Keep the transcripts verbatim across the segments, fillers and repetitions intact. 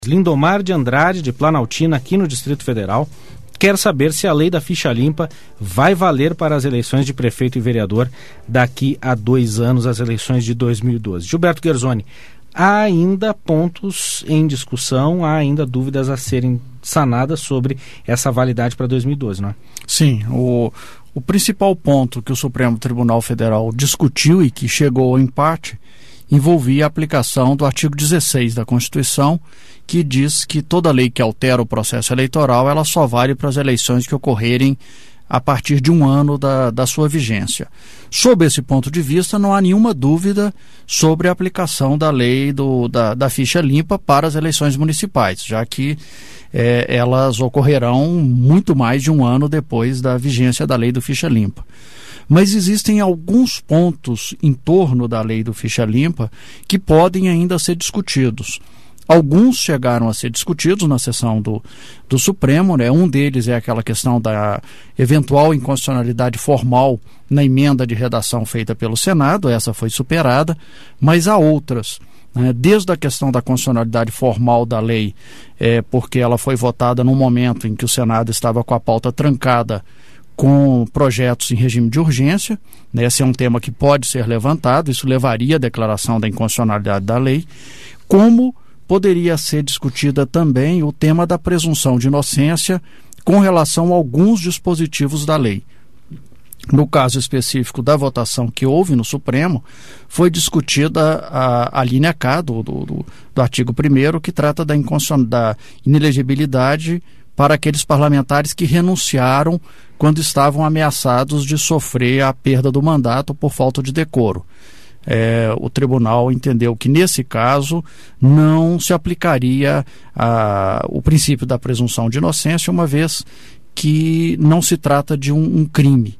Lindomar de Andrade, de Planaltina, aqui no Distrito Federal, quer saber se a lei da ficha limpa vai valer para as eleições de prefeito e vereador daqui a dois anos, as eleições de dois mil e doze. Gilberto Gerzoni, há ainda pontos em discussão, há ainda dúvidas a serem sanadas sobre essa validade para dois mil e doze, não é? Sim, o, o principal ponto que o Supremo Tribunal Federal discutiu e que chegou ao empate envolvia a aplicação do artigo dezesseis da Constituição, que diz que toda lei que altera o processo eleitoral, ela só vale para as eleições que ocorrerem a partir de um ano da, da sua vigência. Sob esse ponto de vista, não há nenhuma dúvida sobre a aplicação da lei do, da, da ficha limpa para as eleições municipais, já que é, elas ocorrerão muito mais de um ano depois da vigência da lei do ficha limpa. Mas existem alguns pontos em torno da lei do ficha limpa que podem ainda ser discutidos. Alguns chegaram a ser discutidos na sessão do, do Supremo, né? Um deles é aquela questão da eventual inconstitucionalidade formal na emenda de redação feita pelo Senado, essa foi superada, mas há outras, né? Desde a questão da constitucionalidade formal da lei, é, porque ela foi votada num momento em que o Senado estava com a pauta trancada com projetos em regime de urgência, né? Esse é um tema que pode ser levantado, isso levaria à declaração da inconstitucionalidade da lei, como poderia ser discutida também o tema da presunção de inocência com relação a alguns dispositivos da lei. No caso específico da votação que houve no Supremo, foi discutida a, a linha K do, do, do artigo primeiro, que trata da, da inelegibilidade para aqueles parlamentares que renunciaram quando estavam ameaçados de sofrer a perda do mandato por falta de decoro. É, o tribunal entendeu que, nesse caso, não se aplicaria a, o princípio da presunção de inocência, uma vez que não se trata de um, um crime.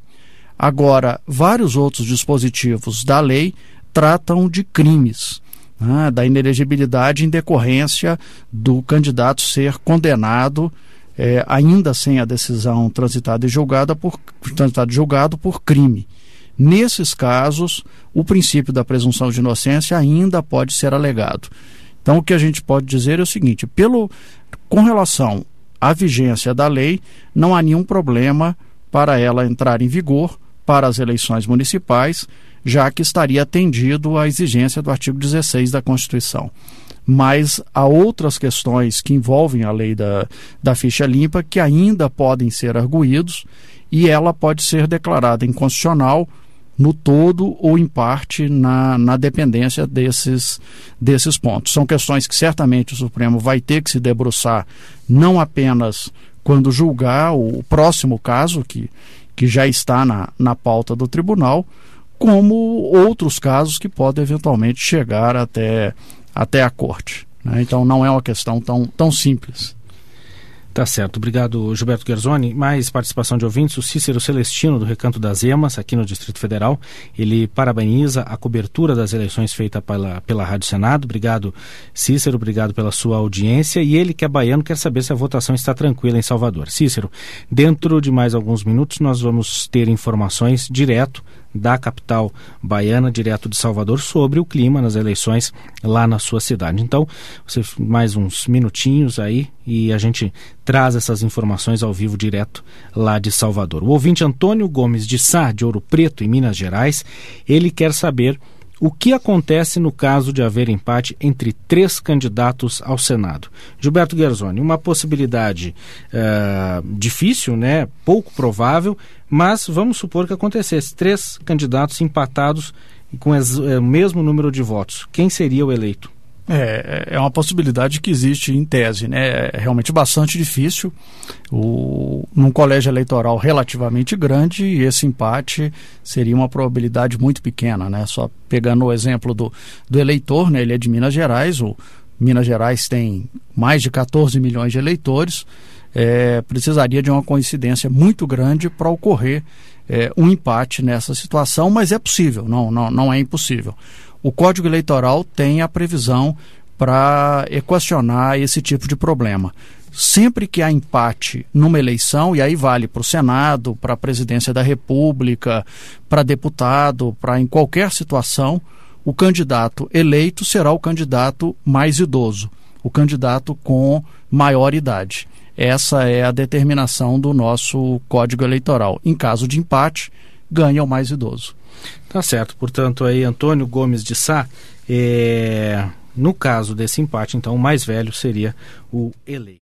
Agora, vários outros dispositivos da lei tratam de crimes, né, da inelegibilidade em decorrência do candidato ser condenado, é, ainda sem a decisão transitada e julgada por, transitado e julgado por crime. Nesses casos, o princípio da presunção de inocência ainda pode ser alegado. Então, o que a gente pode dizer é o seguinte: pelo, com relação à vigência da lei, não há nenhum problema para ela entrar em vigor para as eleições municipais, já que estaria atendido à exigência do artigo dezesseis da Constituição. Mas há outras questões que envolvem a lei da, da ficha limpa que ainda podem ser arguídos, e ela pode ser declarada inconstitucional no todo ou em parte na, na dependência desses, desses pontos. São questões que certamente o Supremo vai ter que se debruçar, não apenas quando julgar o próximo caso, que, que já está na, na pauta do tribunal, como outros casos que podem eventualmente chegar até, até a corte, né? Então não é uma questão tão, tão simples. Tá certo, obrigado, Gilberto Gerzoni. Mais participação de ouvintes. O Cícero Celestino, do Recanto das Emas, aqui no Distrito Federal, ele parabeniza a cobertura das eleições feita pela, pela Rádio Senado. Obrigado, Cícero, obrigado pela sua audiência. E ele, que é baiano, quer saber se a votação está tranquila em Salvador. Cícero, dentro de mais alguns minutos nós vamos ter informações direto da capital baiana, direto de Salvador, sobre o clima nas eleições lá na sua cidade. Então, você mais uns minutinhos aí e a gente traz essas informações ao vivo direto lá de Salvador. O ouvinte Antônio Gomes de Sá, de Ouro Preto, em Minas Gerais, ele quer saber o que acontece no caso de haver empate entre três candidatos ao Senado. Gilberto Gerzoni, uma possibilidade uh, difícil, né? Pouco provável, mas vamos supor que acontecesse três candidatos empatados com o mesmo número de votos. Quem seria o eleito? É, é uma possibilidade que existe em tese, né? É realmente bastante difícil. O, num colégio eleitoral relativamente grande, esse empate seria uma probabilidade muito pequena, né? Só pegando o exemplo do, do eleitor, né? Ele é de Minas Gerais, o Minas Gerais tem mais de catorze milhões de eleitores, é, precisaria de uma coincidência muito grande para ocorrer é, um empate nessa situação, mas é possível, não, não, não é impossível. O Código Eleitoral tem a previsão para equacionar esse tipo de problema. Sempre que há empate numa eleição, e aí vale para o Senado, para a Presidência da República, para deputado, para em qualquer situação, o candidato eleito será o candidato mais idoso. o candidato com maior idade. Essa é a determinação do nosso Código Eleitoral. Em caso de empate, ganha o mais idoso. Tá certo. Portanto, aí Antônio Gomes de Sá, é... no caso desse empate, então, o mais velho seria o eleito.